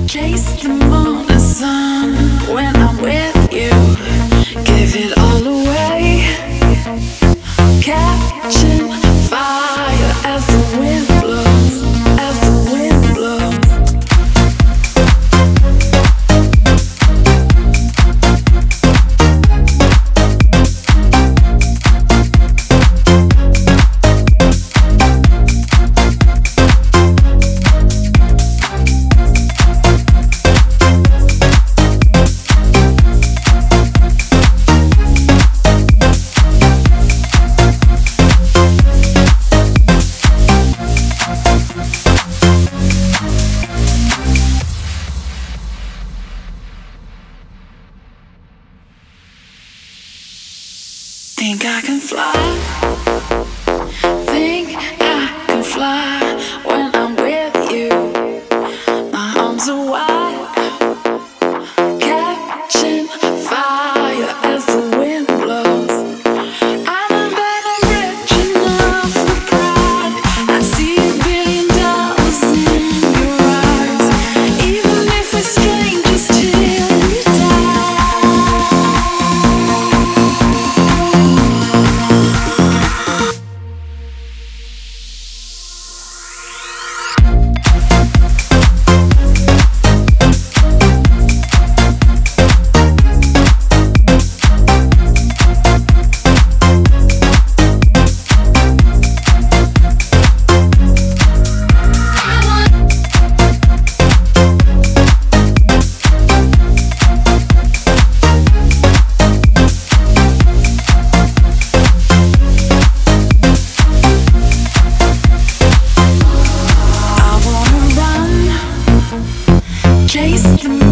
Chase the moon and sun when I'm with you. Give it all away. Catching fire as the wind blows, as the wind blows. Think I can fly. Think I can fly when I'm with you. My arms are wide, catching fire as the wind blows. I know that I'm rich enough for pride. I see $1 billion in your eyes. Even if we're strangers till we die. Chase the